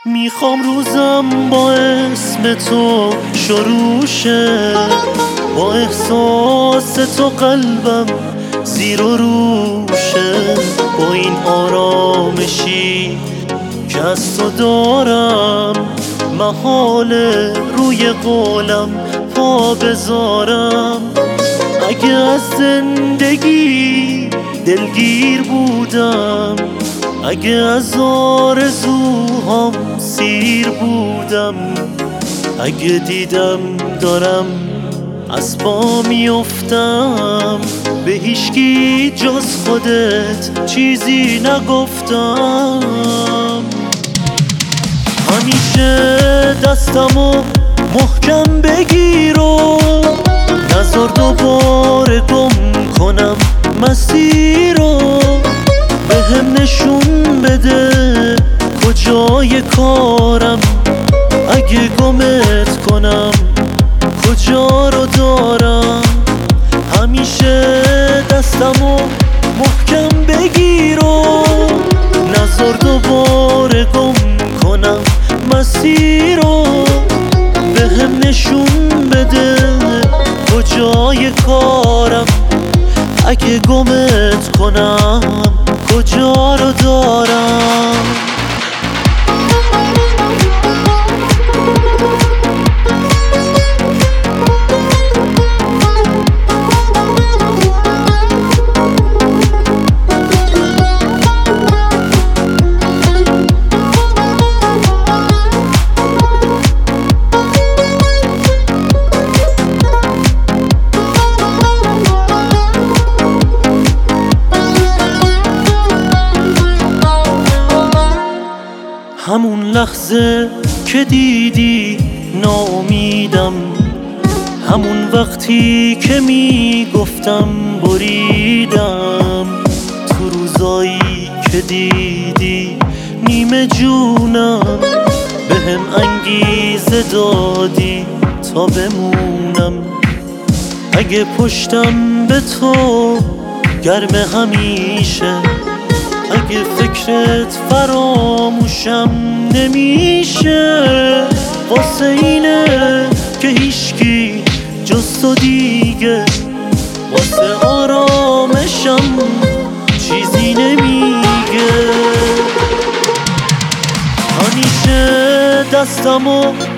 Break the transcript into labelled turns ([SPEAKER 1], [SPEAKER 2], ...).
[SPEAKER 1] میخوام روزم با اسم تو شروع شه، با احساس تو قلبم زیر و روشه، با این آرامشی که از تو دارم محاله روی قولم پا بذارم. اگه از زندگی دلگیر بودم، اگه از آرزوهام سیر بودم، اگه دیدم دارم از پا میافتم، به هیچکی جز خودت چیزی نگفتم. همیشه دستمو محکم بگیر و نذار دوباره گم کنم مسیر رو، بهم نشون بده کجای کارم، اگه گمت کنم کجا رو دارم. همیشه دستمو محکم بگیر و نذار دوباره گم کنم مسیر رو، بهم نشون بده کجای کارم، اگه گمت کنم کجا رو دارم. همون لحظه که دیدی ناامیدم، همون وقتی که میگفتم بریدم، تو روزایی که دیدی نیمه جونم، بهم انگیزه دادی تا بمونم. اگه پشتم به تو گرم همیشه، اگه فکرت فراموشم نمیشه، واسه اینه که هیچکی جز تو دیگه واسه آرامشم چیزی نمیگه. همیشه دستمو